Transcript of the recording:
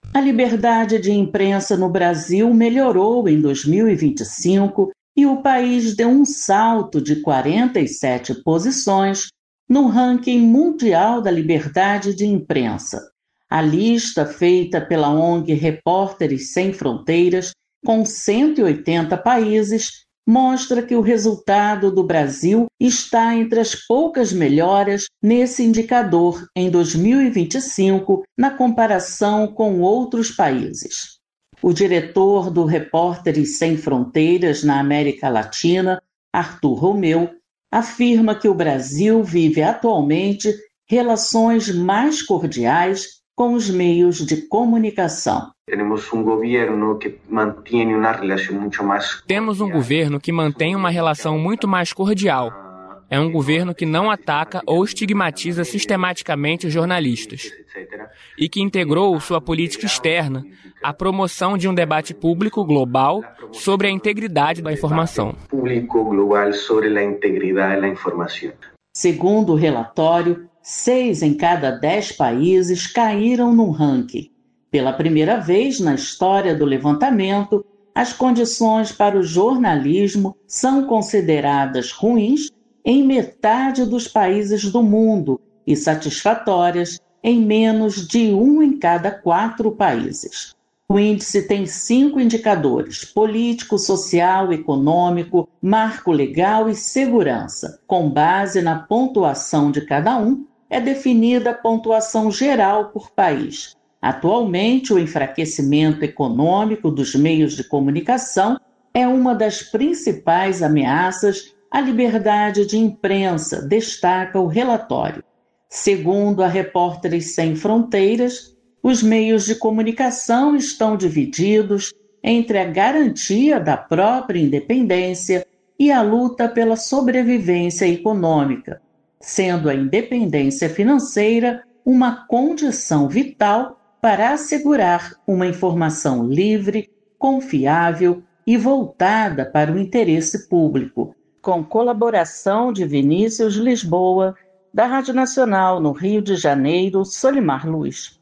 A liberdade de imprensa no Brasil melhorou em 2025 e o país deu um salto de 47 posições no ranking mundial da liberdade de imprensa. A lista feita pela ONG Repórteres Sem Fronteiras, com 180 países, mostra que o resultado do Brasil está entre as poucas melhoras nesse indicador em 2025, na comparação com outros países. O diretor do Repórteres Sem Fronteiras na América Latina, Arthur Romeu, afirma que o Brasil vive atualmente relações mais cordiais com os meios de comunicação. Temos um governo que mantém uma relação muito mais cordial. É um governo que não ataca ou estigmatiza sistematicamente jornalistas e que integrou sua política externa à promoção de um debate público global sobre a integridade da informação. Segundo o relatório, 6 em cada 10 países caíram no ranking. Pela primeira vez na história do levantamento, as condições para o jornalismo são consideradas ruins em metade dos países do mundo e satisfatórias em menos de 1 em cada 4 países. O índice tem 5 indicadores: político, social, econômico, marco legal e segurança. Com base na pontuação de cada um, é definida a pontuação geral por país. Atualmente, o enfraquecimento econômico dos meios de comunicação é uma das principais ameaças à liberdade de imprensa, destaca o relatório. Segundo a Repórteres Sem Fronteiras, os meios de comunicação estão divididos entre a garantia da própria independência e a luta pela sobrevivência econômica, sendo a independência financeira uma condição vital para assegurar uma informação livre, confiável e voltada para o interesse público, com colaboração de Vinícius Lisboa, da Rádio Nacional no Rio de Janeiro, Solimar Luz.